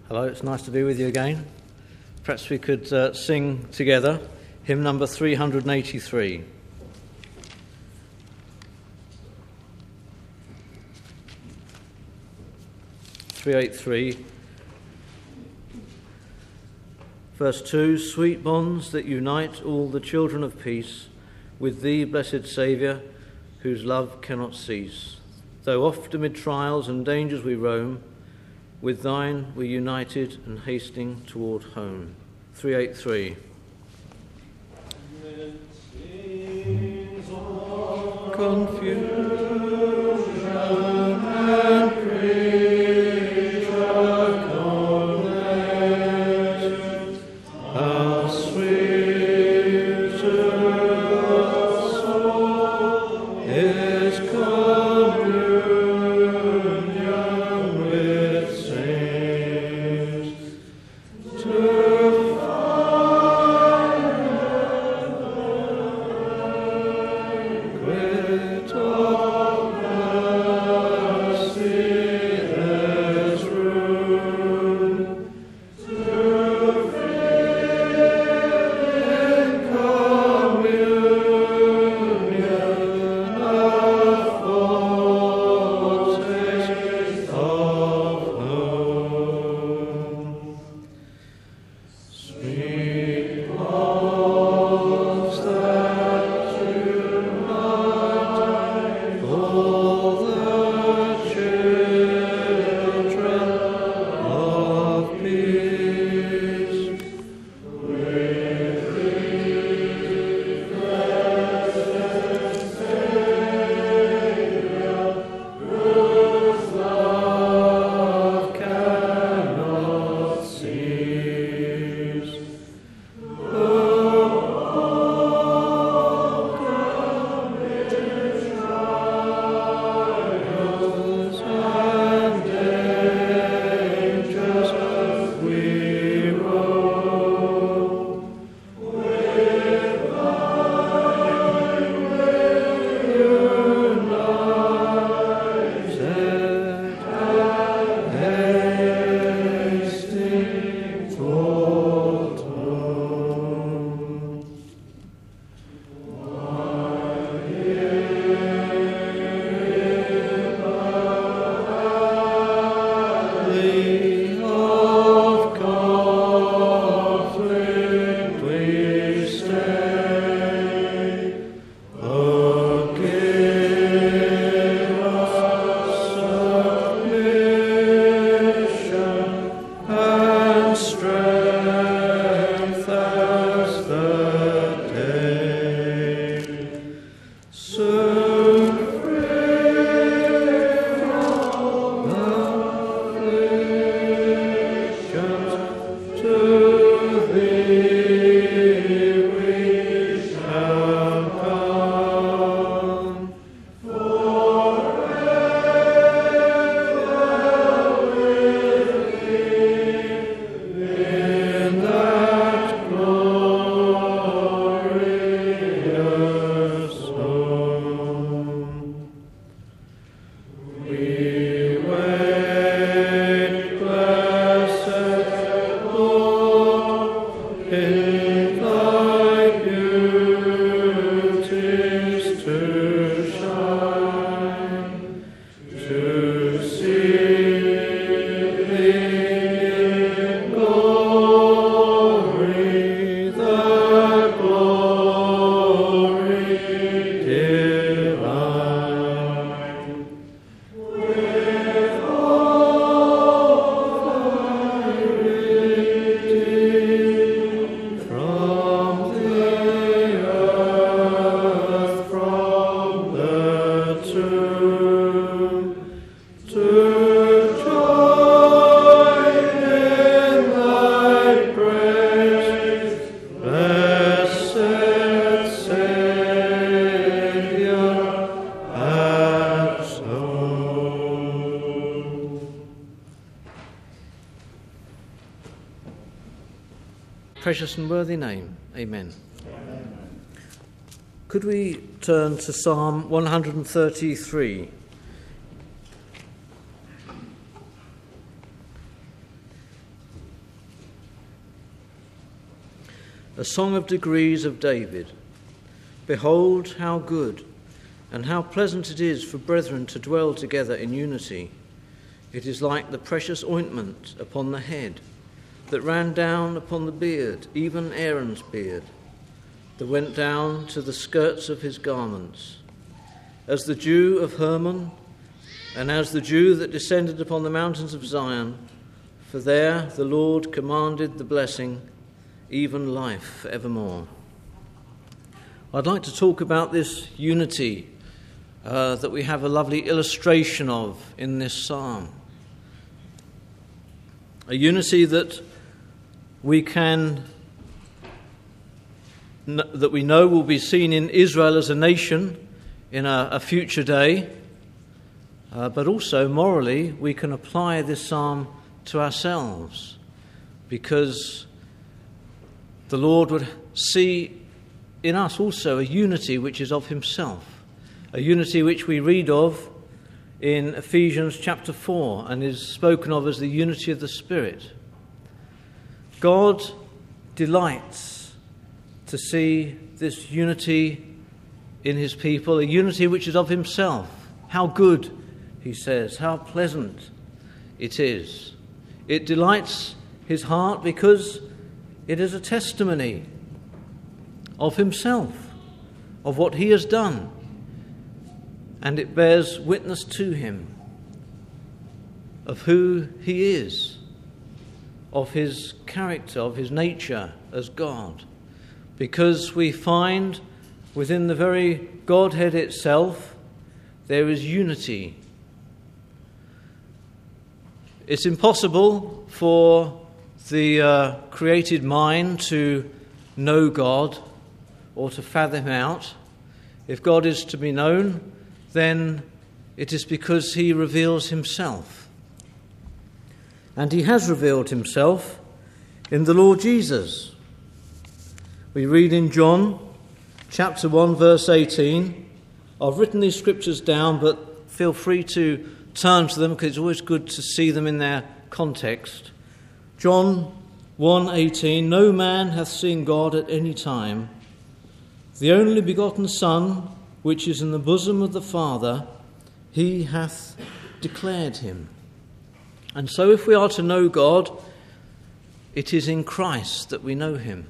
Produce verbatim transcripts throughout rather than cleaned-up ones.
Hello, it's nice to be with you again. Perhaps we could uh, sing together hymn number three hundred eighty-three. three eighty-three, verse two, sweet bonds that unite all the children of peace with thee, blessed Saviour, whose love cannot cease. Though oft amid trials and dangers we roam, with thine we're united and hastening toward home. three eighty-three. Confusion and creature connect, how sweet to the soul is communion with saints, to quit of mercy there's room, to free communion a foretaste of home. Sweet bonds that unite all the children of peace, with thee, blessed Saviour, whose love cannot cease. Trials and dangers we roam, with thine united and hasting toward home. Valley of conflict we stay. Oh, give us submission and strength as the day. Soon free from afflictions, to thee we shall come. Forever with thee in that glorious home. We wait, blessed Lord, in thy beauties to shine, to see thee in glory, the glory divine. With all thy redeemed from the earth, from the tomb, to join in thy praise, blessed Saviour at home. Precious and worthy name. Amen. Could we turn to Psalm one hundred thirty-three? a song of degrees of David. Behold, how good and how pleasant it is for brethren to dwell together in unity. It is like the precious ointment upon the head that ran down upon the beard, even Aaron's beard, that went down to the skirts of his garments, as the dew of Hermon, and as the dew that descended upon the mountains of Zion. For there the Lord commanded the blessing, even life forevermore. I'd like to talk about this unity uh, that we have a lovely illustration of in this psalm. A unity that we can, that we know will be seen in Israel as a nation in a, a future day, uh, but also morally we can apply this psalm to ourselves, because the Lord would see in us also a unity which is of himself, a unity which we read of in Ephesians chapter four and is spoken of as the unity of the Spirit. God delights to see this unity in his people, a unity which is of himself. How good, he says, how pleasant it is. It delights his heart because it is a testimony of himself, of what he has done, and it bears witness to him of who he is, of his character, of his nature as God, because we find within the very Godhead itself there is unity. It's impossible for the uh, created mind to know God or to fathom him out. If God is to be known, then it is because he reveals himself. And he has revealed himself in the Lord Jesus. We read in John chapter one, verse eighteen. I've written these scriptures down, but feel free to turn to them because it's always good to see them in their context. John one eighteen, no man hath seen God at any time. The only begotten Son, which is in the bosom of the Father, he hath declared him. And so if we are to know God, it is in Christ that we know him.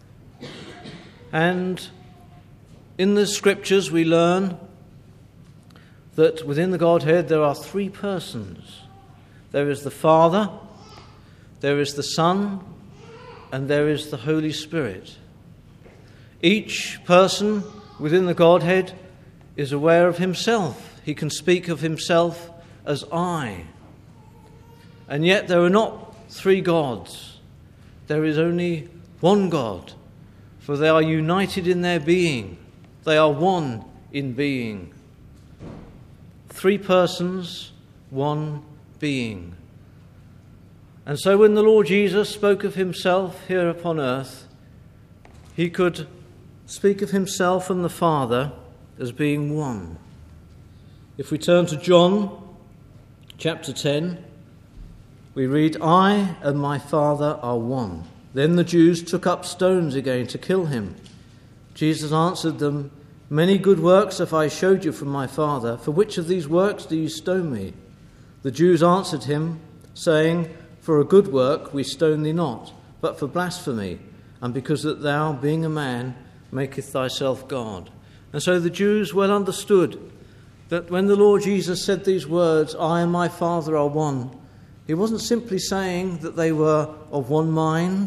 And in the scriptures we learn that within the Godhead there are three persons. There is the Father, there is the Son, and there is the Holy Spirit. Each person within the Godhead is aware of himself. He can speak of himself as I. And yet there are not three gods. There is only one God, for they are united in their being. They are one in being. Three persons, one being. And so when the Lord Jesus spoke of himself here upon earth, he could speak of himself and the Father as being one. If we turn to John chapter ten, we read, I and my Father are one. Then the Jews took up stones again to kill him. Jesus answered them, many good works have I showed you from my Father. For which of these works do you stone me? The Jews answered him, saying, for a good work we stone thee not, but for blasphemy, and because that thou, being a man, maketh thyself God. And so the Jews well understood that when the Lord Jesus said these words, I and my Father are one, he wasn't simply saying that they were of one mind,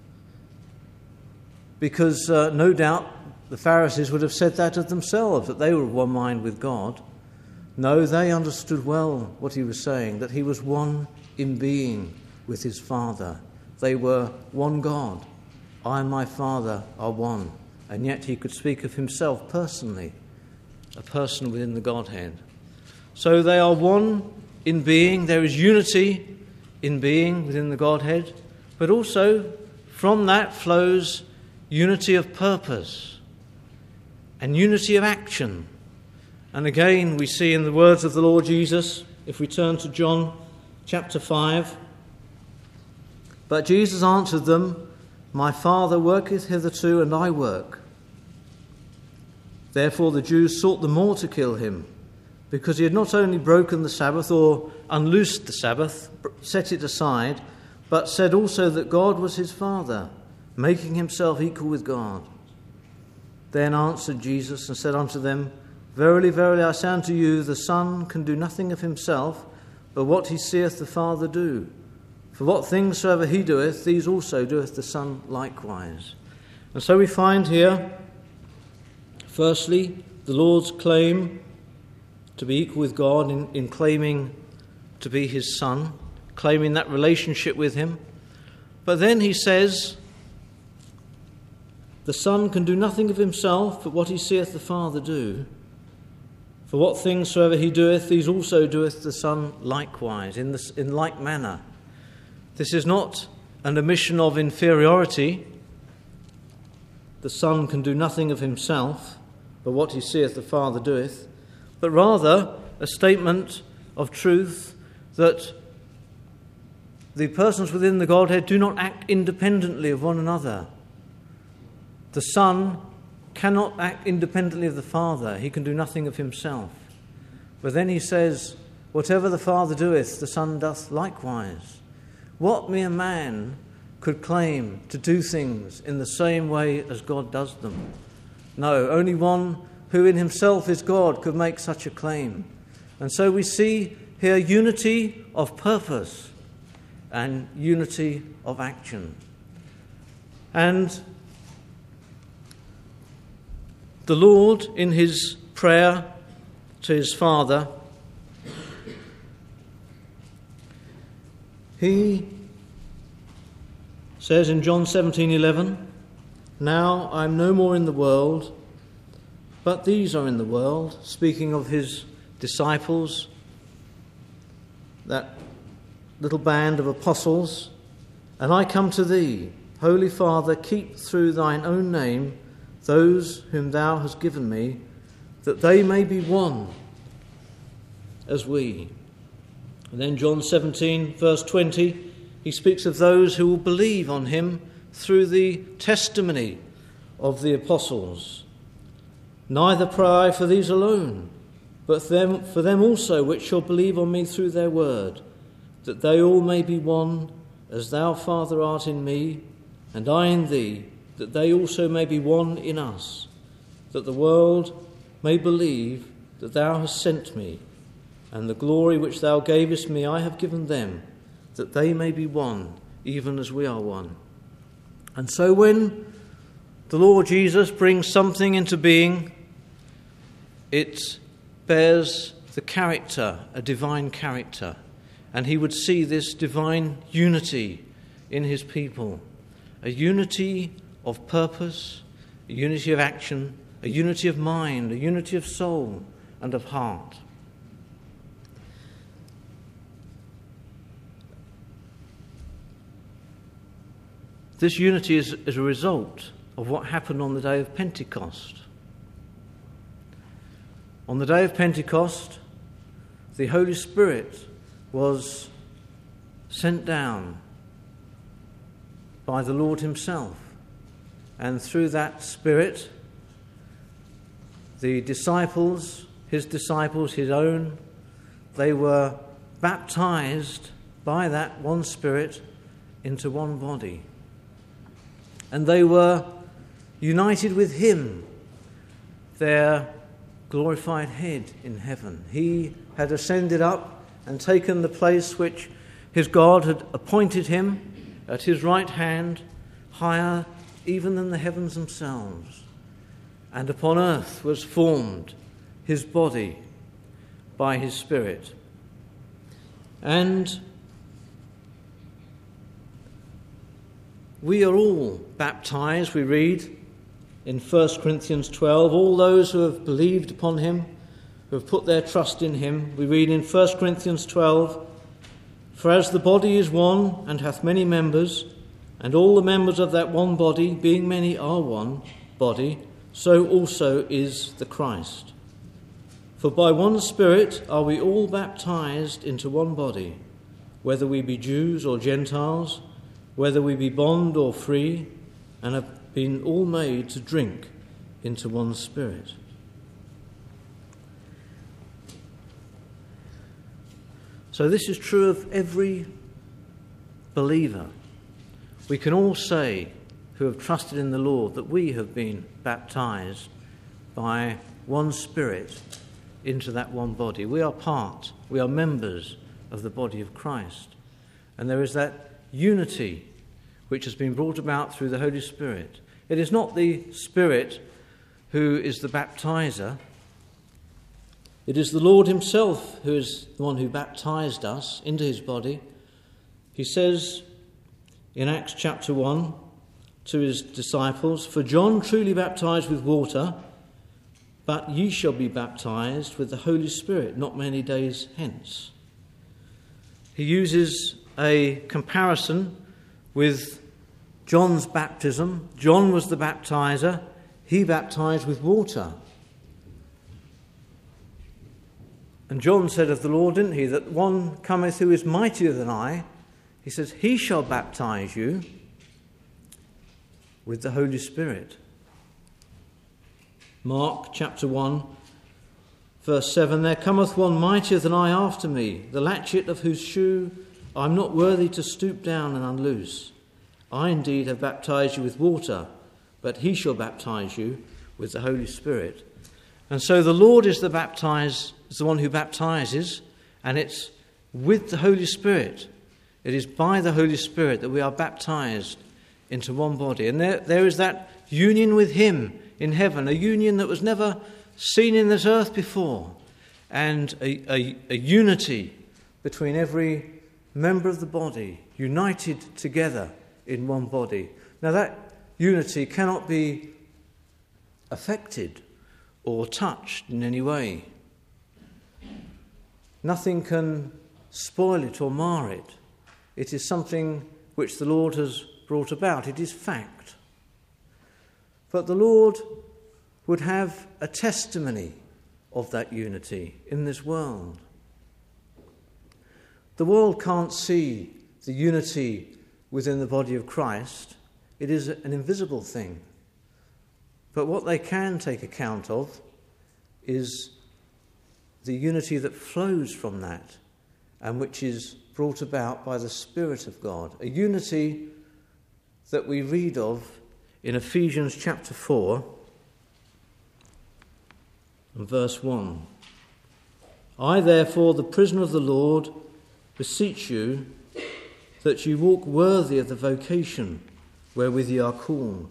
because uh, no doubt the Pharisees would have said that of themselves, that they were of one mind with God. No, they understood well what he was saying, that he was one in being with his Father. They were one God. I and my Father are one. And yet he could speak of himself personally, a person within the Godhead. So they are one in being. There is unity in being within the Godhead, but also from that flows unity of purpose and unity of action. And again we see in the words of the Lord Jesus, if we turn to John chapter five, but Jesus answered them, My Father worketh hitherto, and I work. Therefore the Jews sought the more to kill him, because he had not only broken the Sabbath, or unloosed the Sabbath, set it aside, but said also that God was his Father, making himself equal with God. Then answered Jesus and said unto them, Verily, verily, I say unto you, the Son can do nothing of himself, but what he seeth the Father do. For what things soever he doeth, these also doeth the Son likewise. And so we find here, firstly, the Lord's claim to be equal with God in, in claiming to be his Son, claiming that relationship with him. But then he says, the Son can do nothing of himself, but what he seeth the Father do. For what things soever he doeth, these also doeth the Son likewise, in, this, in like manner. This is not an admission of inferiority. The Son can do nothing of himself, but what he seeth the Father doeth, but rather a statement of truth that the persons within the Godhead do not act independently of one another. The Son cannot act independently of the Father. He can do nothing of himself. But then he says, whatever the Father doeth, the Son doth likewise. What mere man could claim to do things in the same way as God does them? No, only one who in himself is God could make such a claim. And so we see here unity of purpose and unity of action. And the Lord, in his prayer to his Father, he says in John seventeen eleven, Now I am no more in the world, but these are in the world, speaking of his disciples, that little band of apostles, and I come to thee, Holy Father, keep through thine own name those whom thou hast given me, that they may be one as we. And then John seventeen, verse twenty, he speaks of those who will believe on him through the testimony of the apostles. Neither pray I for these alone, but them, for them also which shall believe on me through their word, that they all may be one, as thou, Father, art in me, and I in thee, that they also may be one in us, that the world may believe that thou hast sent me, and the glory which thou gavest me I have given them, that they may be one, even as we are one. And so when the Lord Jesus brings something into being, it bears the character, a divine character, and he would see this divine unity in his people, a unity of purpose, a unity of action, a unity of mind, a unity of soul and of heart. This unity is, is a result of what happened on the day of Pentecost. On the day of Pentecost, the Holy Spirit was sent down by the Lord himself. And through that Spirit, the disciples, his disciples, his own, they were baptized by that one Spirit into one body. And they were united with him, their glorified head in heaven. He had ascended up and taken the place which his God had appointed him at his right hand, higher even than the heavens themselves. And upon earth was formed his body by his Spirit. And we are all baptized, we read in First Corinthians twelve, all those who have believed upon him, who have put their trust in him. We read in First Corinthians twelve, For as the body is one and hath many members, and all the members of that one body, being many, are one body, so also is the Christ. For by one Spirit are we all baptized into one body, whether we be Jews or Gentiles, whether we be bond or free, and have been all made to drink into one Spirit. So this is true of every believer. We can all say, who have trusted in the Lord, that we have been baptized by one Spirit into that one body. We are part, we are members of the body of Christ. And there is that unity which has been brought about through the Holy Spirit. It is not the Spirit who is the baptizer. It is the Lord himself who is the one who baptized us into his body. He says in Acts chapter one to his disciples, "For John truly baptized with water, but ye shall be baptized with the Holy Spirit not many days hence." He uses a comparison with John's baptism. John was the baptizer. He baptized with water. And John said of the Lord, didn't he, that one cometh who is mightier than I. He says, he shall baptize you with the Holy Spirit. Mark chapter one, verse seven, "There cometh one mightier than I after me, the latchet of whose shoe I am not worthy to stoop down and unloose. I indeed have baptized you with water, but he shall baptize you with the Holy Spirit." And so the Lord is the baptize, is the one who baptizes, and it's with the Holy Spirit. It is by the Holy Spirit that we are baptized into one body. And there, there is that union with him in heaven, a union that was never seen in this earth before, and a, a, a unity between every member of the body, united together in one body. Now that unity cannot be affected or touched in any way. Nothing can spoil it or mar it. It is something which the Lord has brought about. It is fact. But the Lord would have a testimony of that unity in this world. The world can't see the unity within the body of Christ. It is an invisible thing. But what they can take account of is the unity that flows from that and which is brought about by the Spirit of God. A unity that we read of in Ephesians chapter four and verse one. "I therefore, the prisoner of the Lord, beseech you that you walk worthy of the vocation wherewith ye are called,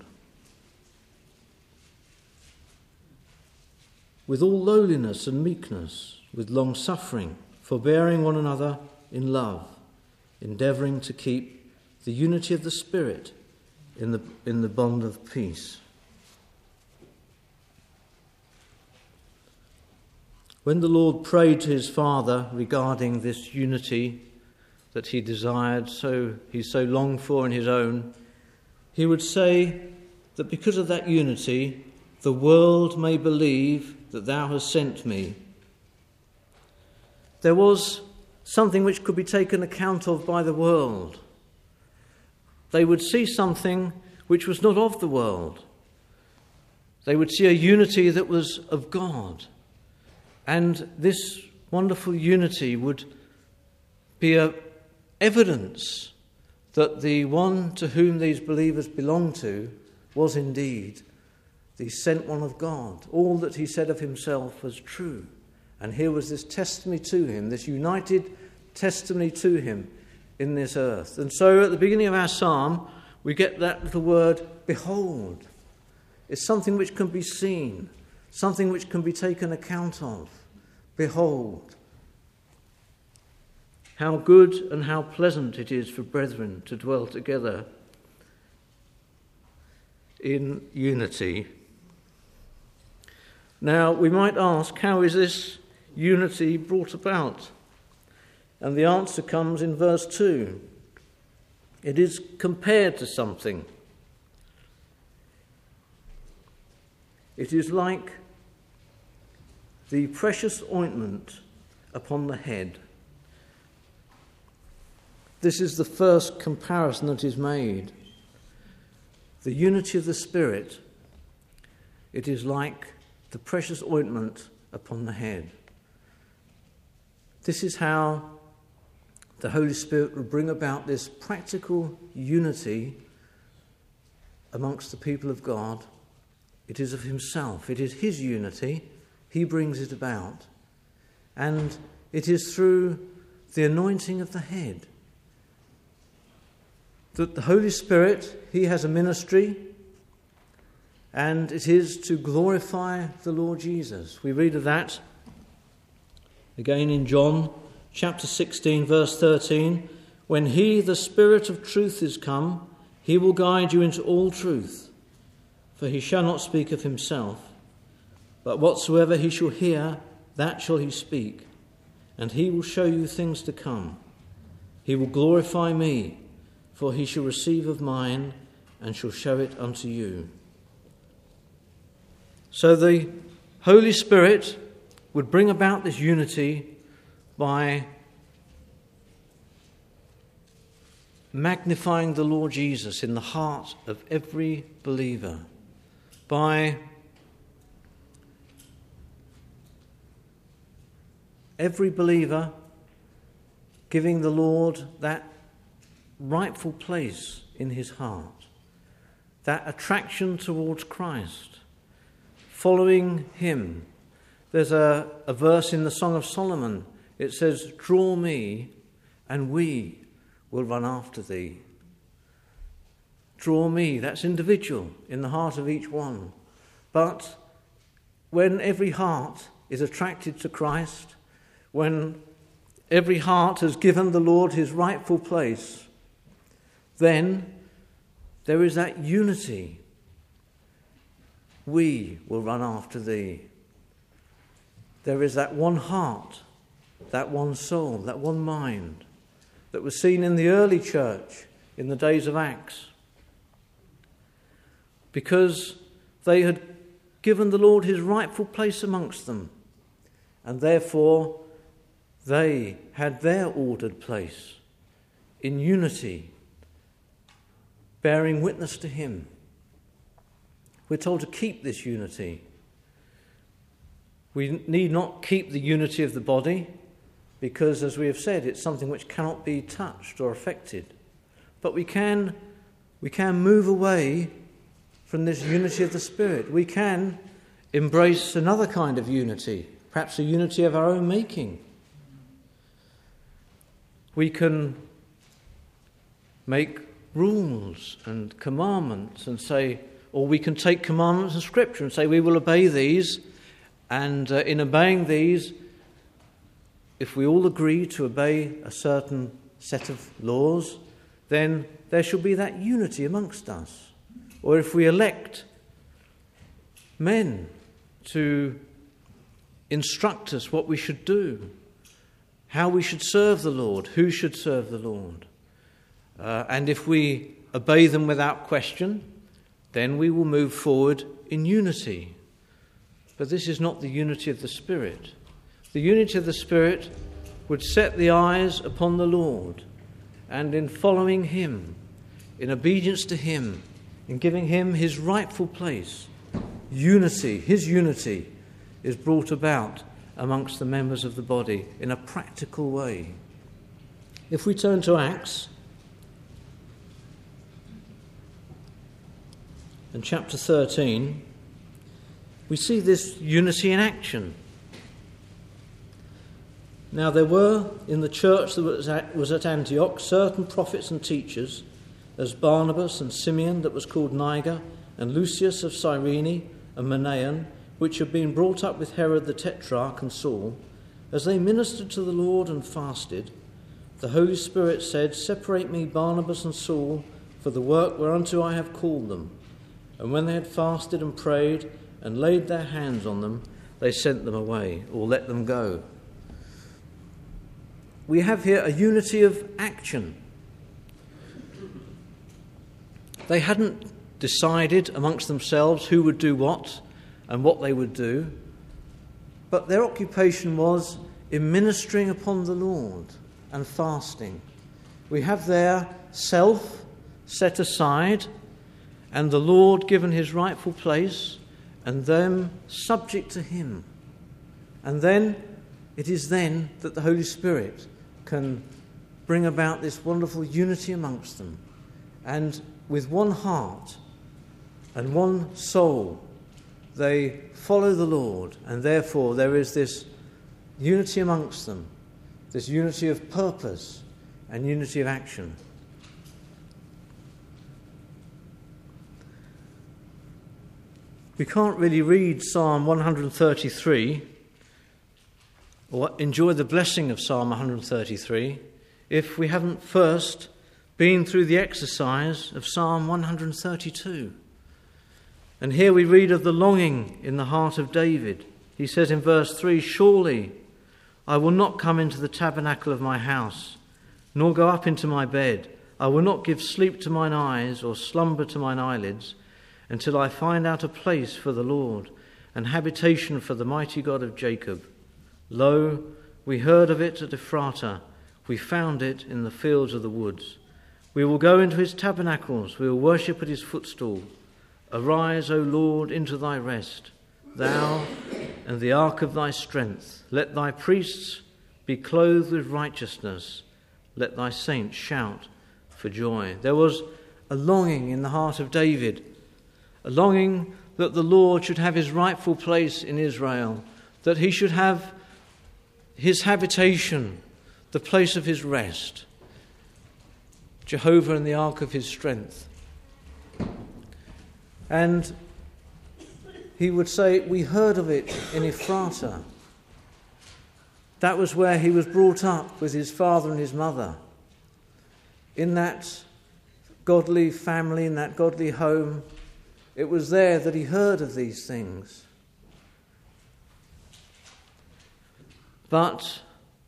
with all lowliness and meekness, with long suffering, forbearing one another in love, endeavouring to keep the unity of the Spirit in the in the bond of peace." When the Lord prayed to his Father regarding this unity that he desired, so he so longed for in his own, he would say that because of that unity, the world may believe that thou hast sent me. There was something which could be taken account of by the world. They would see something which was not of the world. They would see a unity that was of God. And this wonderful unity would be a evidence that the one to whom these believers belonged to was indeed the sent one of God. All that he said of himself was true. And here was this testimony to him, this united testimony to him in this earth. And so at the beginning of our psalm, we get that little word, behold. It's something which can be seen, something which can be taken account of. Behold. How good and how pleasant it is for brethren to dwell together in unity. Now, we might ask, how is this unity brought about? And the answer comes in verse two. It is compared to something. It is like the precious ointment upon the head. This is the first comparison that is made. the unity of the Spirit, it is like the precious ointment upon the head. This is how the Holy Spirit will bring about this practical unity amongst the people of God. It is of himself. It is his unity. He brings it about. And it is through the anointing of the head that the Holy Spirit, he has a ministry, and it is to glorify the Lord Jesus. We read of that again in John chapter sixteen, verse thirteen. When he, the Spirit of truth, is come, he will guide you into all truth. For he shall not speak of himself, but whatsoever he shall hear, that shall he speak, and he will show you things to come. He will glorify me, for he shall receive of mine, and shall show it unto you. So the Holy Spirit would bring about this unity by magnifying the Lord Jesus in the heart of every believer, by every believer giving the Lord that rightful place in his heart, that attraction towards Christ, following him. There's a, a verse in the Song of Solomon. It says, "Draw me, and we will run after thee." Draw me, that's individual in the heart of each one. But when every heart is attracted to Christ, when every heart has given the Lord his rightful place, then there is that unity. We will run after thee. There is that one heart, that one soul, that one mind that was seen in the early church in the days of Acts, because they had given the Lord his rightful place amongst them, and therefore they had their ordered place in unity, bearing witness to him. We're told to keep this unity. We need not keep the unity of the body, because, as we have said, it's something which cannot be touched or affected. But we can, we can move away from this unity of the Spirit. We can embrace another kind of unity, perhaps a unity of our own making. We can make rules and commandments and say, or we can take commandments in Scripture and say we will obey these, and uh, in obeying these, if we all agree to obey a certain set of laws, then there shall be that unity amongst us. Or if we elect men to instruct us what we should do, how we should serve the Lord, who should serve the Lord, uh, and if we obey them without question, then we will move forward in unity. But this is not the unity of the Spirit. The unity of the Spirit would set the eyes upon the Lord, and in following him, in obedience to him, in giving him his rightful place, unity, his unity, is brought about amongst the members of the body in a practical way. If we turn to Acts and chapter thirteen, we see this unity in action. Now there were in the church that was at, was at Antioch certain prophets and teachers, as Barnabas and Simeon that was called Niger, and Lucius of Cyrene, and Manaen, which had been brought up with Herod the Tetrarch and Saul. As they ministered to the Lord and fasted, the Holy Spirit said, "Separate me Barnabas and Saul for the work whereunto I have called them." And when they had fasted and prayed and laid their hands on them, they sent them away, or let them go. We have here a unity of action. They hadn't decided amongst themselves who would do what and what they would do, but their occupation was in ministering upon the Lord and fasting. We have there self set aside, and the Lord given his rightful place, and them subject to him. And then, it is then that the Holy Spirit can bring about this wonderful unity amongst them. And with one heart and one soul, they follow the Lord, and therefore there is this unity amongst them, this unity of purpose and unity of action. We can't really read Psalm one thirty-three or enjoy the blessing of Psalm one thirty-three if we haven't first been through the exercise of Psalm one thirty-two. And here we read of the longing in the heart of David. He says in verse three, "Surely I will not come into the tabernacle of my house, nor go up into my bed. I will not give sleep to mine eyes, or slumber to mine eyelids, until I find out a place for the Lord, and habitation for the mighty God of Jacob. Lo, we heard of it at Ephrata, we found it in the fields of the woods. We will go into his tabernacles, we will worship at his footstool. Arise, O Lord, into thy rest, thou and the ark of thy strength. Let thy priests be clothed with righteousness. Let thy saints shout for joy." There was a longing in the heart of David, a longing that the Lord should have his rightful place in Israel, that he should have his habitation, the place of his rest, Jehovah and the ark of his strength. And he would say, "We heard of it in Ephrata." That was where he was brought up with his father and his mother. In that godly family, in that godly home, it was there that he heard of these things. But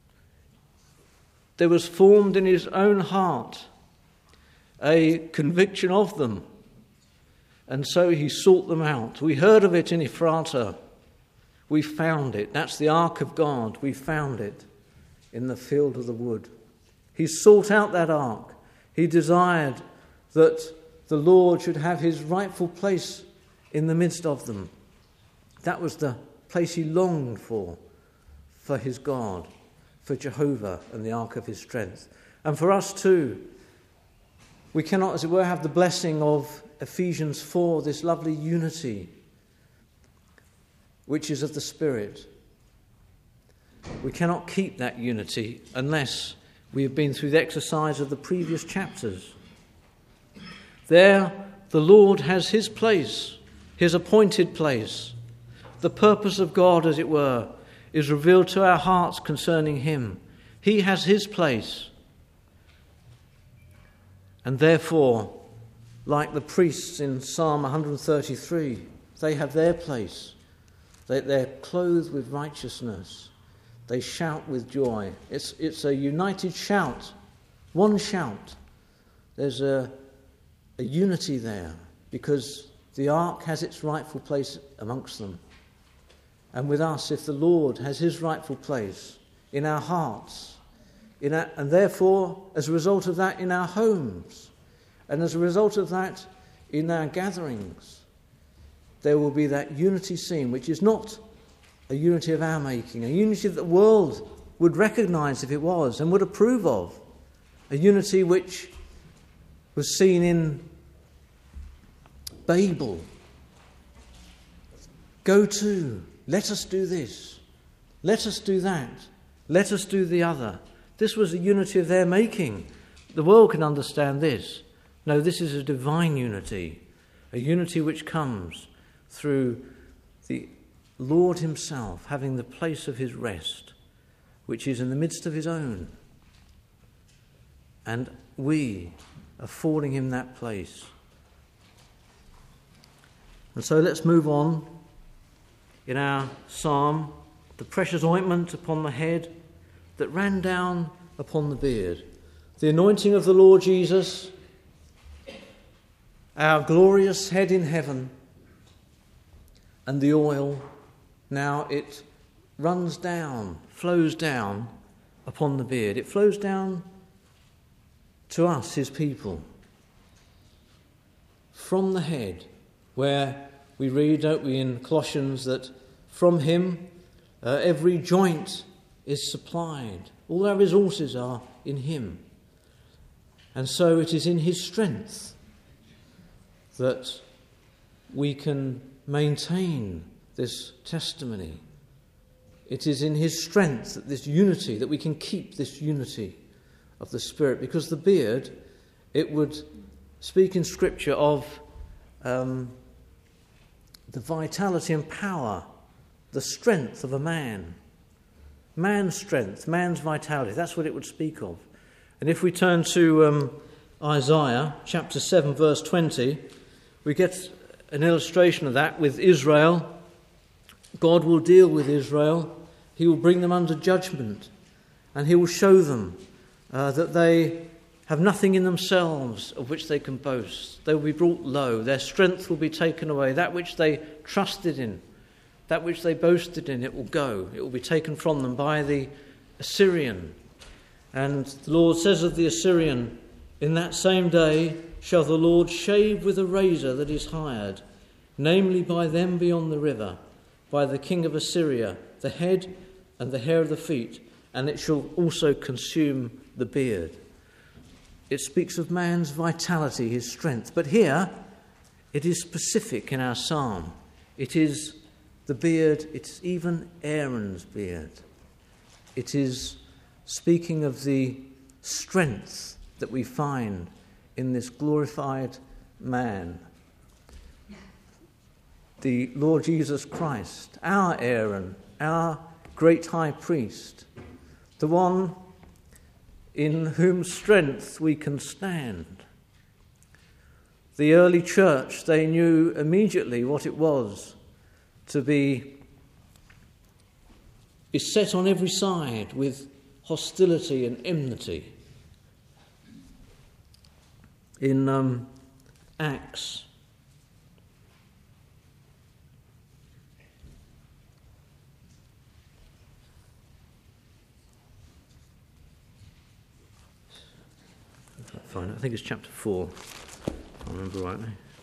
there was formed in his own heart a conviction of them, and so he sought them out. We heard of it in Ephrata. We found it. That's the ark of God. We found it in the field of the wood. He sought out that ark. He desired that the Lord should have his rightful place in the midst of them. That was the place he longed for, for his God, for Jehovah and the ark of his strength. And for us too, we cannot, as it were, have the blessing of Ephesians four, this lovely unity, which is of the Spirit. We cannot keep that unity unless we have been through the exercise of the previous chapters. There, the Lord has his place, his appointed place. The purpose of God, as it were, is revealed to our hearts concerning him. He has his place. And therefore, like the priests in Psalm one thirty-three, they have their place. They, they're clothed with righteousness. They shout with joy. It's, it's a united shout, one shout. There's a, a unity there because the ark has its rightful place amongst them. And with us, if the Lord has his rightful place in our hearts, in our, and therefore, as a result of that, in our homes, and as a result of that, in our gatherings, there will be that unity seen, which is not a unity of our making, a unity that the world would recognise if it was and would approve of, a unity which was seen in Babel. Go to, let us do this, let us do that, let us do the other. This was a unity of their making. The world can understand this. No, this is a divine unity, a unity which comes through the Lord himself having the place of his rest, which is in the midst of his own. And we affording him that place. And so let's move on in our psalm, the precious ointment upon the head that ran down upon the beard. The anointing of the Lord Jesus, our glorious head in heaven, and the oil, now it runs down, flows down upon the beard. It flows down to us, his people. from the head, where we read, don't we, in Colossians, that from him uh, every joint is supplied. All our resources are in him. And so it is in his strength that we can maintain this testimony. It is in his strength that this unity, that we can keep this unity of the Spirit. Because the beard, it would speak in Scripture of um, the vitality and power, the strength of a man. Man's strength, man's vitality, that's what it would speak of. And if we turn to um, Isaiah chapter seven, verse twenty, we get an illustration of that with Israel. God will deal with Israel. He will bring them under judgment, and he will show them uh, that they have nothing in themselves of which they can boast. They will be brought low. Their strength will be taken away. That which they trusted in, that which they boasted in, it will go. It will be taken from them by the Assyrian. And the Lord says of the Assyrian, in that same day shall the Lord shave with a razor that is hired, namely by them beyond the river, by the king of Assyria, the head and the hair of the feet, and it shall also consume the beard. It speaks of man's vitality, his strength. But here, it is specific in our psalm. It is the beard, it's even Aaron's beard. It is speaking of the strength that we find in this glorified man. The Lord Jesus Christ, our Aaron, our great high priest, the one in whose strength we can stand. The early church, they knew immediately what it was to be beset on every side with hostility and enmity. In um, Acts Fine, I think it's chapter four, if I remember rightly.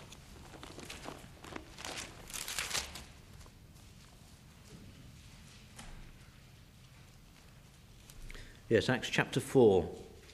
Yes, Acts chapter four,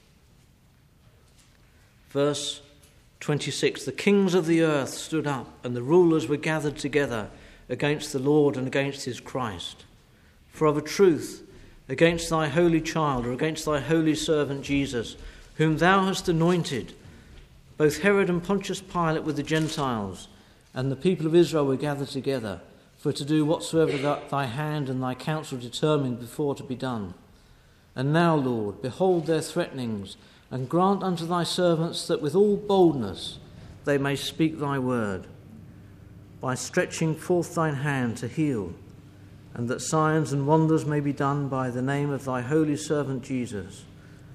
verse twenty-six. The kings of the earth stood up, and the rulers were gathered together against the Lord and against his Christ. For of a truth, against thy holy child, or against thy holy servant Jesus, whom thou hast anointed, both Herod and Pontius Pilate with the Gentiles, and the people of Israel were gathered together, for to do whatsoever thy hand and thy counsel determined before to be done. And now, Lord, behold their threatenings, and grant unto thy servants that with all boldness they may speak thy word, by stretching forth thine hand to heal, and that signs and wonders may be done by the name of thy holy servant Jesus.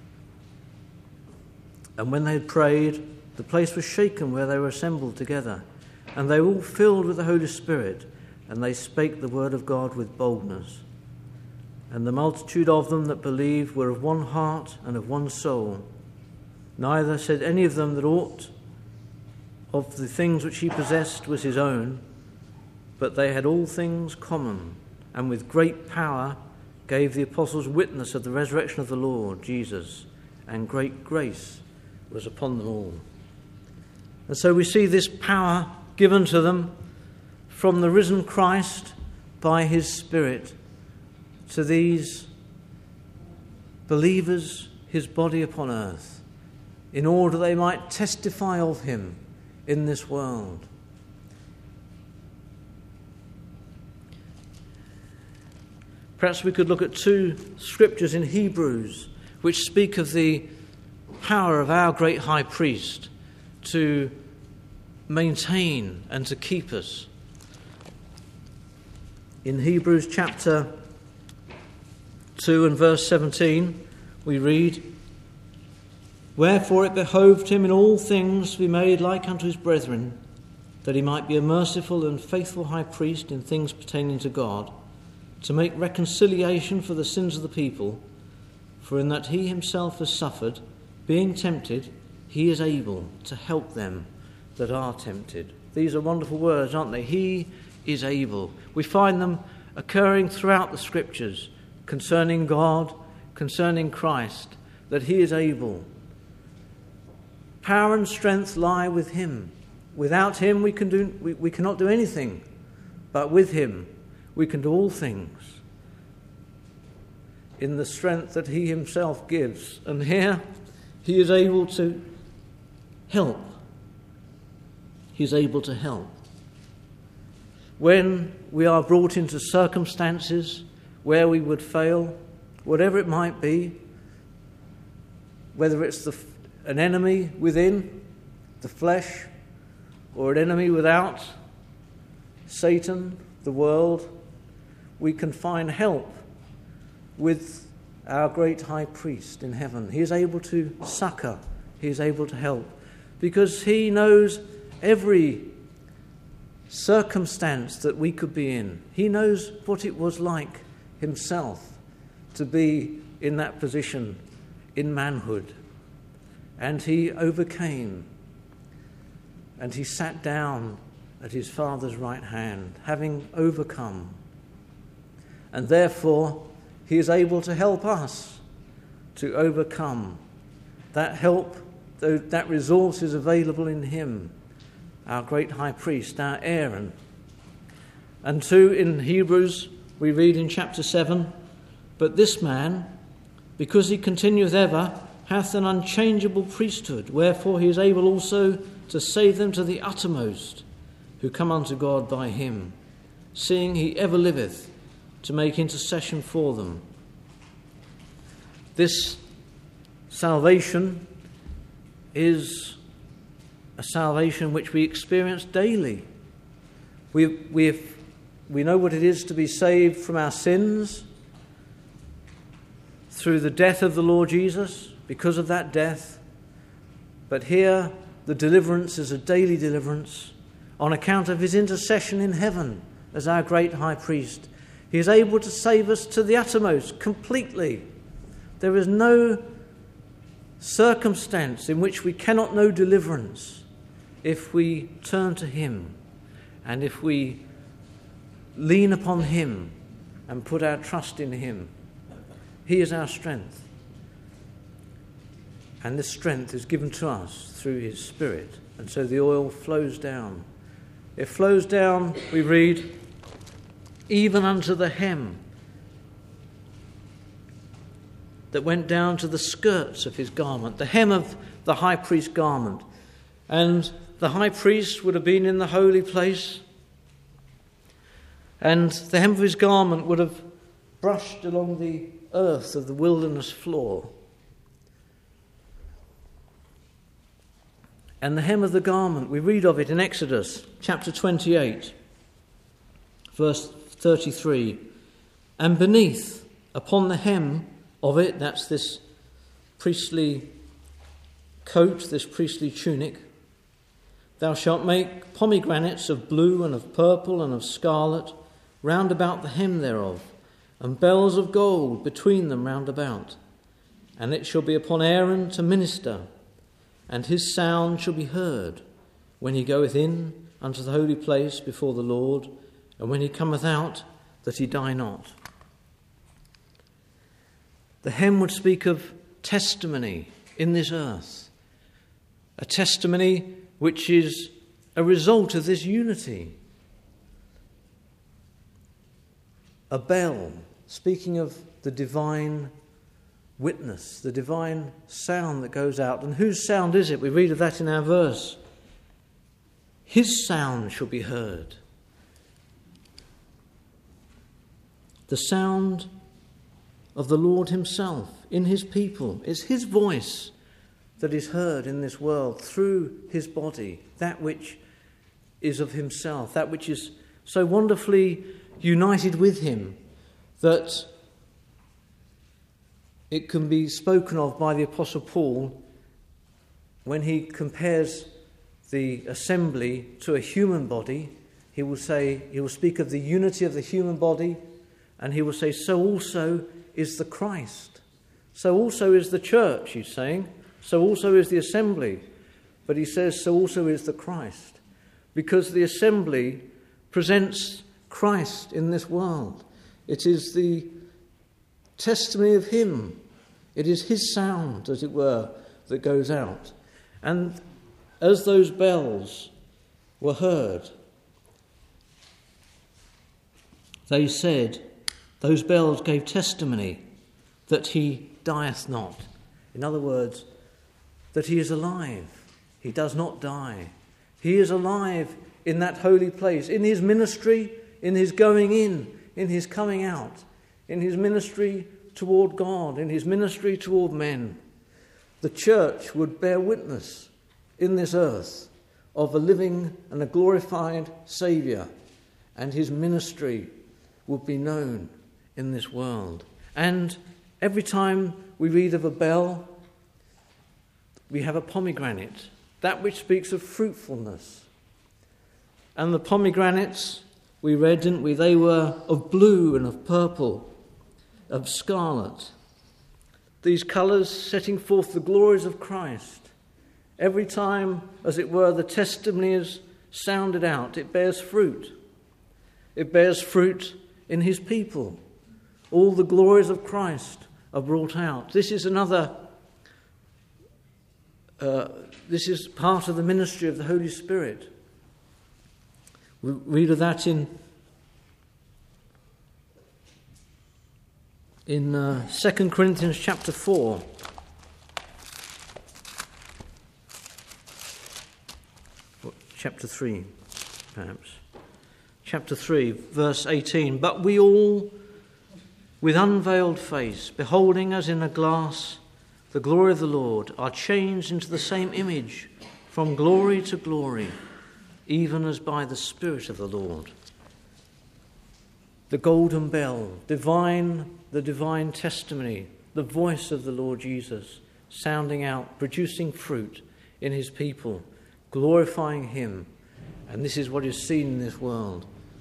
And when they had prayed, the place was shaken where they were assembled together, and they were all filled with the Holy Spirit, and they spake the word of God with boldness. And the multitude of them that believed were of one heart and of one soul. Neither said any of them that aught of the things which he possessed was his own, but they had all things common, and with great power gave the apostles witness of the resurrection of the Lord Jesus, and great grace was upon them all. And so we see this power given to them from the risen Christ by his Spirit to these believers, his body upon earth, in order they might testify of him in this world. Perhaps we could look at two scriptures in Hebrews which speak of the power of our great high priest to maintain and to keep us. In Hebrews chapter two and verse seventeen, we read, Wherefore it behoved him in all things to be made like unto his brethren, that he might be a merciful and faithful high priest in things pertaining to God, to make reconciliation for the sins of the people, for in that he himself has suffered, being tempted, he is able to help them that are tempted. These are wonderful words, aren't they? He is able. We find them occurring throughout the Scriptures concerning God, concerning Christ, that he is able. Power and strength lie with him. Without him we can do we, we cannot do anything, but with him we can do all things in the strength that he himself gives. And here he is able to help. He is able to help. When we are brought into circumstances where we would fail, whatever it might be, whether it's the, an enemy within, the flesh, or an enemy without, Satan, the world, we can find help with our great high priest in heaven. He is able to succor, he is able to help, because he knows every circumstance that we could be in. He knows what it was like himself to be in that position in manhood. And he overcame, and he sat down at his Father's right hand, having overcome. And therefore, he is able to help us to overcome. That help, that resource is available in him, our great high priest, our Aaron. And too, in Hebrews, we read in chapter seven, "But this man, because he continueth ever, hath an unchangeable priesthood, wherefore he is able also to save them to the uttermost, who come unto God by him, seeing he ever liveth to make intercession for them." This salvation is a salvation which we experience daily. We we we know what it is to be saved from our sins through the death of the Lord Jesus, because of that death. But here the deliverance is a daily deliverance on account of his intercession in heaven as our great high priest. He is able to save us to the uttermost, completely. There is no circumstance in which we cannot know deliverance if we turn to him and if we lean upon him and put our trust in him. He is our strength. And this strength is given to us through his Spirit. And so the oil flows down. It flows down, we read, even unto the hem that went down to the skirts of his garment, the hem of the high priest's garment. And the high priest would have been in the holy place, and the hem of his garment would have brushed along the earth of the wilderness floor. And the hem of the garment, we read of it in Exodus chapter twenty-eight, verse thirty-three. "And beneath, upon the hem of it," that's this priestly coat, this priestly tunic, "thou shalt make pomegranates of blue and of purple and of scarlet round about the hem thereof, and bells of gold between them round about. And it shall be upon Aaron to minister, and his sound shall be heard when he goeth in unto the holy place before the Lord, and when he cometh out, that he die not." The hem would speak of testimony in this earth, a testimony which is a result of this unity. A bell, speaking of the divine witness, the divine sound that goes out. And whose sound is it? We read of that in our verse. His sound shall be heard. The sound of the Lord himself in his people. It's his voice that is heard in this world through his body, that which is of himself, that which is so wonderfully united with him that it can be spoken of by the Apostle Paul when he compares the assembly to a human body. He will say, he will speak of the unity of the human body, and he will say, so also is the Christ. So also is the church, he's saying. So also is the assembly. but he says so also is the Christ, because the assembly presents Christ in this world. It is the testimony of him. It is his sound, as it were, that goes out. And as those bells were heard, they said, those bells gave testimony that he dieth not. In other words, that he is alive. He does not die. He is alive in that holy place, in his ministry, in his going in, in his coming out, in his ministry toward God, in his ministry toward men. The church would bear witness in this earth of a living and a glorified Saviour, and his ministry would be known in this world. And every time we read of a bell, we have a pomegranate, that which speaks of fruitfulness. And the pomegranates, we read, didn't we? They were of blue and of purple, of scarlet. These colours setting forth the glories of Christ. Every time, as it were, the testimony is sounded out, it bears fruit. It bears fruit in his people. All the glories of Christ are brought out. This is another, uh, this is part of the ministry of the Holy Spirit. We read of that in in uh, Second Corinthians chapter four. Chapter three, perhaps. Chapter three, verse eighteen. But we all, with unveiled face, beholding as in a glass the glory of the Lord, are changed into the same image from glory to glory, even as by the Spirit of the Lord. The golden bell, divine, the divine testimony, the voice of the Lord Jesus, sounding out, producing fruit in his people, glorifying him. And this is what is seen in this world.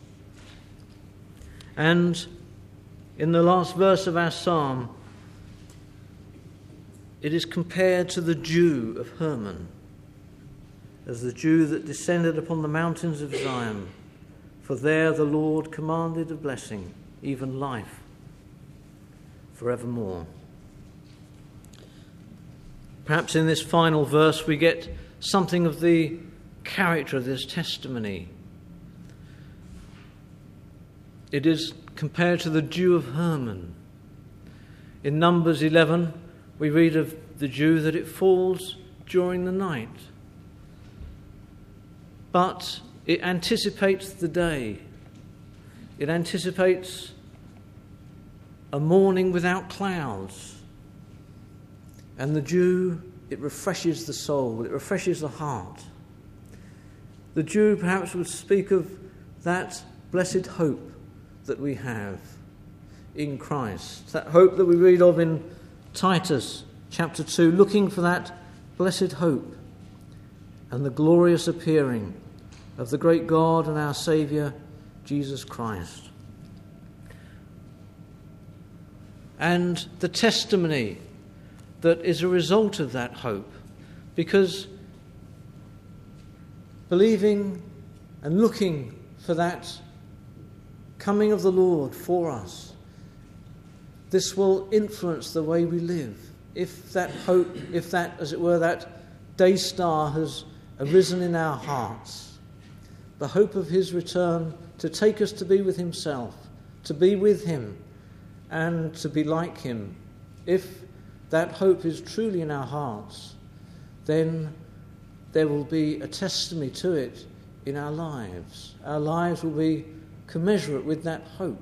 And in the last verse of our psalm, it is compared to the dew of Hermon, as the dew that descended upon the mountains of Zion. For there the Lord commanded a blessing, even life, forevermore. Perhaps in this final verse we get something of the character of this testimony. It is compared to the dew of Hermon. In Numbers eleven, we read of the dew that it falls during the night. But it anticipates the day. It anticipates a morning without clouds. And the dew, it refreshes the soul, it refreshes the heart. The dew perhaps would speak of that blessed hope that we have in Christ, that hope that we read of in Titus chapter two, looking for that blessed hope and the glorious appearing of the great God and our Saviour, Jesus Christ. And the testimony that is a result of that hope, because believing and looking for that coming of the Lord for us, this will influence the way we live. If that hope, if that, as it were, that day star has arisen in our hearts, the hope of his return to take us to be with himself, to be with him and to be like him, if that hope is truly in our hearts, then there will be a testimony to it in our lives. Our lives will be commensurate with that hope.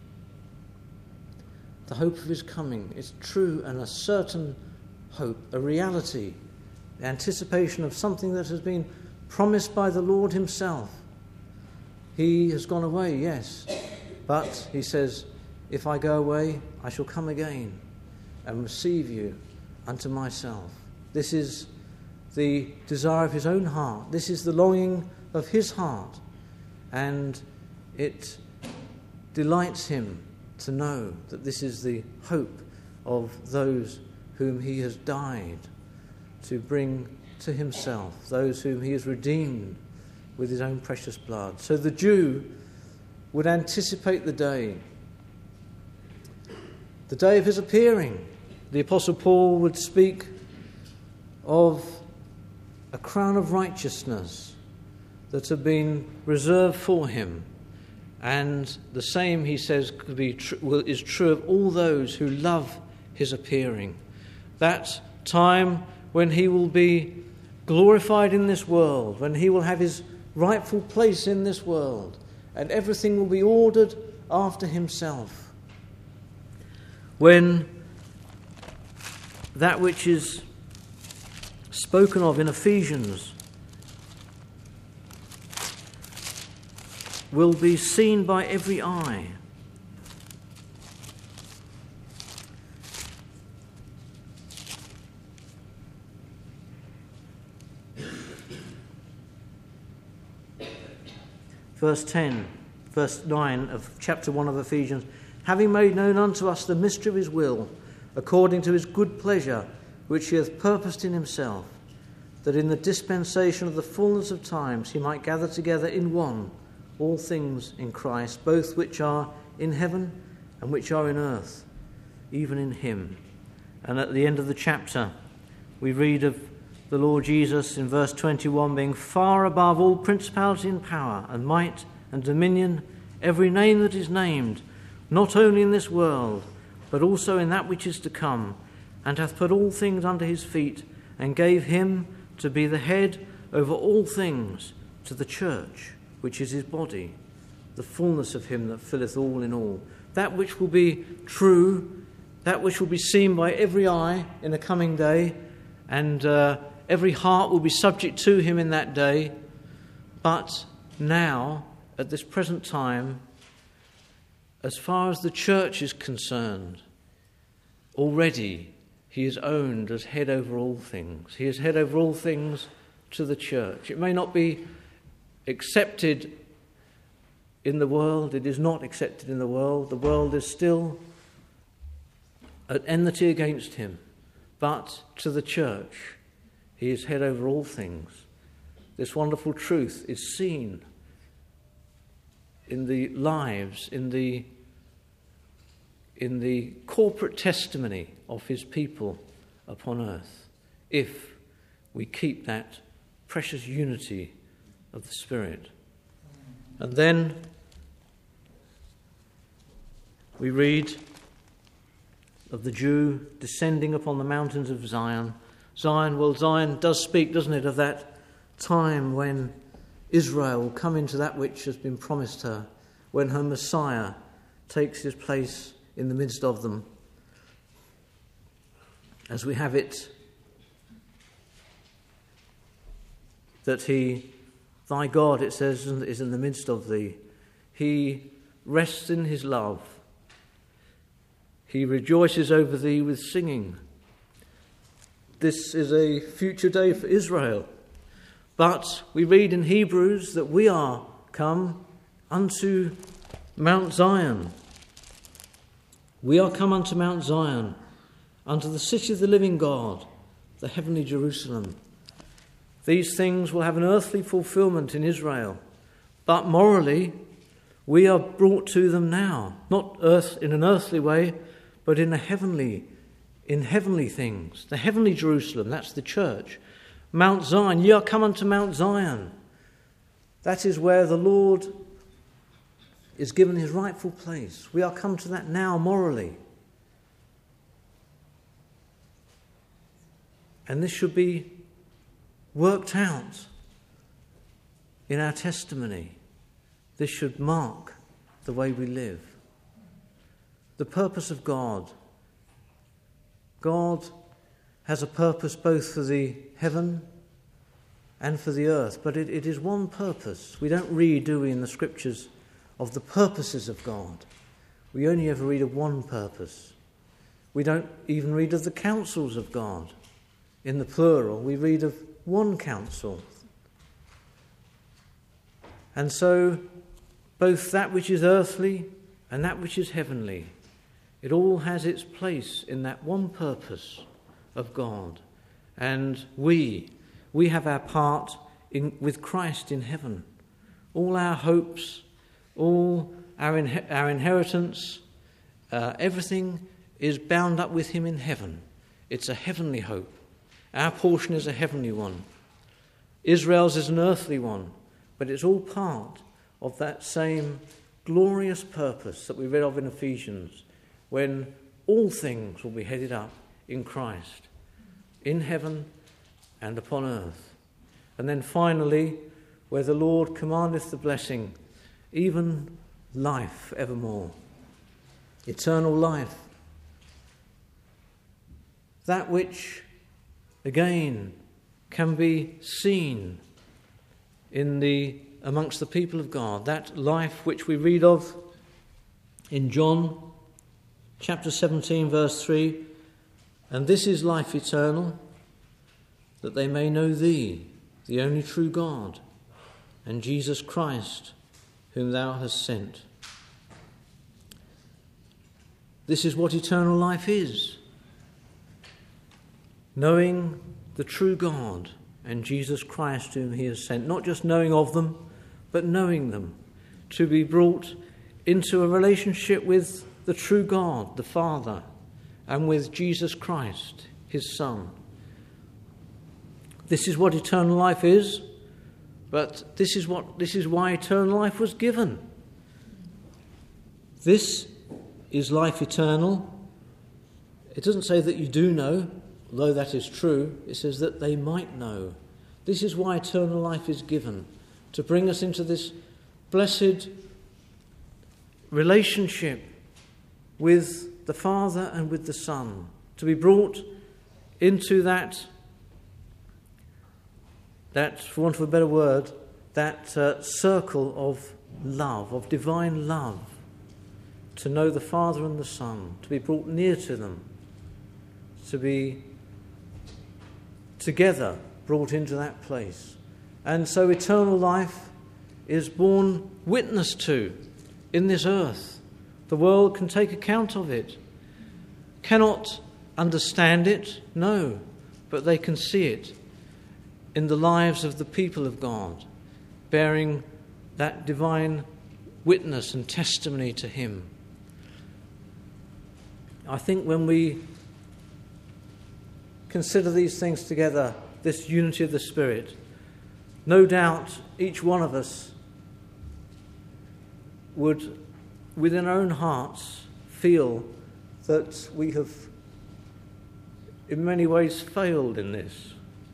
The hope of his coming is true and a certain hope, a reality, the anticipation of something that has been promised by the Lord himself. He has gone away, yes, but he says, if I go away, I shall come again and receive you unto myself. This is the desire of his own heart. This is the longing of his heart. And it delights him to know that this is the hope of those whom he has died to bring to himself, those whom he has redeemed with his own precious blood. So the Jew would anticipate the day, the day of his appearing. The Apostle Paul would speak of a crown of righteousness that had been reserved for him. And the same, he says, could be tr- is true of all those who love his appearing. That time when he will be glorified in this world, when he will have his rightful place in this world, and everything will be ordered after himself. When that which is spoken of in Ephesians will be seen by every eye. Verse ten, verse nine of chapter one of Ephesians, having made known unto us the mystery of his will, according to his good pleasure, which he hath purposed in himself, that in the dispensation of the fullness of times he might gather together in one all things in Christ, both which are in heaven and which are in earth, even in him. And at the end of the chapter, we read of the Lord Jesus in verse twenty-one being far above all principality and power and might and dominion, every name that is named, not only in this world, but also in that which is to come, and hath put all things under his feet, and gave him to be the head over all things to the church, which is his body, the fullness of him that filleth all in all. That which will be true, that which will be seen by every eye in a coming day, and uh, every heart will be subject to him in that day. But now, at this present time, as far as the church is concerned, already he is owned as head over all things. He is head over all things to the church. It may not be accepted in the world. It is not accepted in the world. The world is still at enmity against him. But to the church, he is head over all things. This wonderful truth is seen in the lives, in the in the corporate testimony of his people upon earth, if we keep that precious unity of the Spirit. And then we read of the Jew descending upon the mountains of Zion. Zion, well, Zion does speak, doesn't it, of that time when Israel will come into that which has been promised her, when her Messiah takes his place in the midst of them. As we have it, that he, thy God, it says, is in the midst of thee. He rests in his love. He rejoices over thee with singing. This is a future day for Israel. But we read in Hebrews that we are come unto Mount Zion. We are come unto Mount Zion, unto the city of the living God, the heavenly Jerusalem. These things will have an earthly fulfillment in Israel, but morally we are brought to them now, not earth in an earthly way, but in a heavenly, in heavenly things. The heavenly Jerusalem, that's the church. Mount Zion, ye are come unto Mount Zion. That is where the Lord is given his rightful place. We are come to that now morally. And this should be worked out in our testimony. This should mark the way we live. The purpose of God. God has a purpose both for the heaven and for the earth, but it, it is one purpose. We don't read, do we, in the scriptures of the purposes of God. We only ever read of one purpose. We don't even read of the counsels of God in the plural. We read of one counsel. And so both that which is earthly and that which is heavenly, it all has its place in that one purpose of God. And we, we have our part in, with Christ in heaven. All our hopes, all our, in, our inheritance, uh, everything is bound up with him in heaven. It's a heavenly hope. Our portion is a heavenly one. Israel's is an earthly one, but it's all part of that same glorious purpose that we read of in Ephesians, when all things will be headed up in Christ, in heaven and upon earth. And then finally, where the Lord commandeth the blessing, even life evermore, eternal life, that which, again, can be seen in the amongst the people of God, that life which we read of in John chapter seventeen, verse three, and this is life eternal, that they may know thee, the only true God, and Jesus Christ, whom thou hast sent. This is what eternal life is. Knowing the true God and Jesus Christ whom he has sent. Not just knowing of them, but knowing them. To be brought into a relationship with the true God, the Father, and with Jesus Christ, his Son. This is what eternal life is, but this is what this is why eternal life was given. This is life eternal. It doesn't say that you do know, although that is true. It says that they might know. This is why eternal life is given, to bring us into this blessed relationship with the Father and with the Son, to be brought into that, that for want of a better word, that uh, circle of love, of divine love, to know the Father and the Son, to be brought near to them, to be together brought into that place. And so eternal life is borne witness to in this earth. The world can take account of it, cannot understand it, no, but they can see it in the lives of the people of God, bearing that divine witness and testimony to him. I think when we consider these things together, this unity of the Spirit, no doubt each one of us would, within our own hearts, feel that we have in many ways failed in this.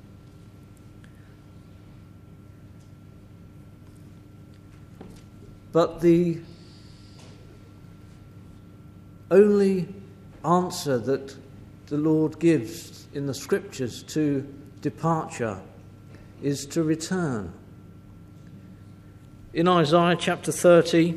But the only answer that the Lord gives in the Scriptures to departure is to return. In Isaiah chapter thirty,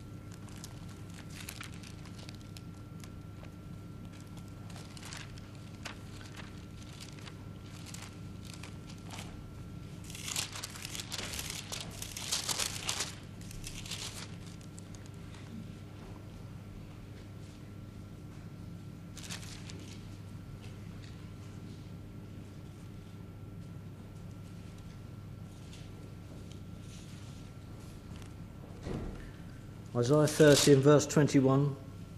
Isaiah thirty and verse twenty-one.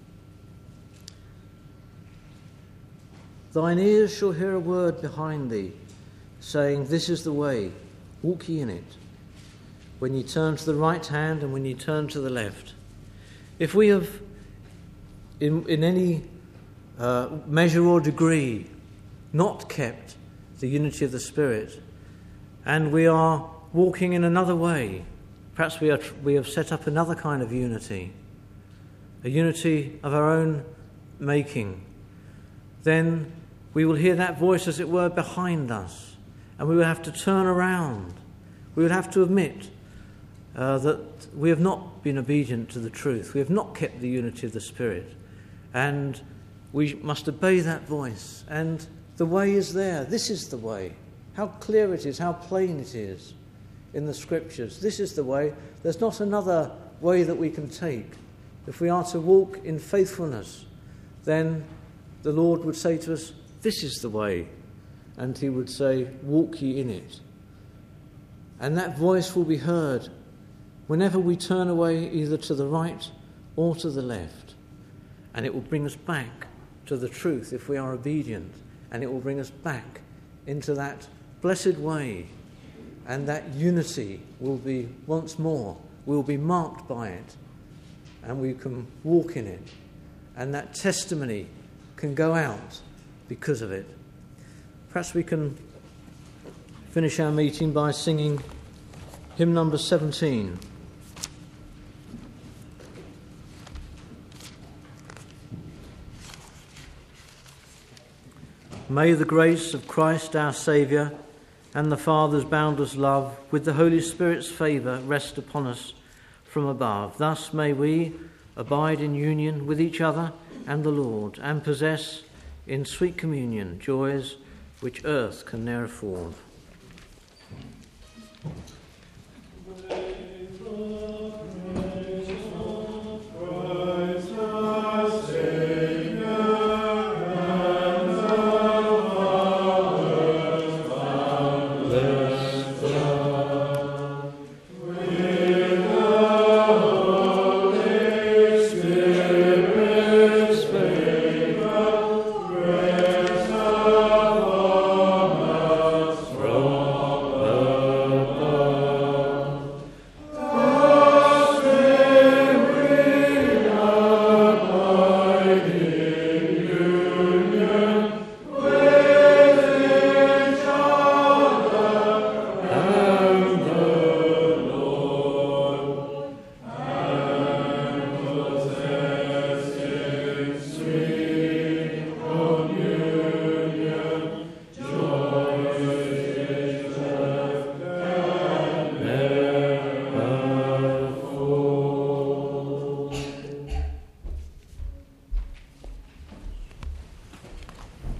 Thine ears shall hear a word behind thee, saying, This is the way, walk ye in it, when ye turn to the right hand and when ye turn to the left. If we have, in, in any uh, measure or degree, not kept the unity of the Spirit, and we are walking in another way, perhaps we, are, we have set up another kind of unity, a unity of our own making, then we will hear that voice, as it were, behind us, and we will have to turn around. We would have to admit uh, that we have not been obedient to the truth. We have not kept the unity of the Spirit, and we must obey that voice. And the way is there. This is the way. How clear it is, how plain it is in the Scriptures. This is the way. There's not another way that we can take. If we are to walk in faithfulness, then the Lord would say to us, this is the way. and he would say, walk ye in it. And that voice will be heard whenever we turn away either to the right or to the left. And it will bring us back to the truth if we are obedient. And it will bring us back into that blessed way. And that unity will be once more, we'll be marked by it. And we can walk in it. And that testimony can go out because of it. Perhaps we can finish our meeting by singing hymn number seventeen. May the grace of Christ our Saviour and the Father's boundless love with the Holy Spirit's favour rest upon us from above. Thus may we abide in union with each other and the Lord, and possess in sweet communion joys which earth can ne'er afford.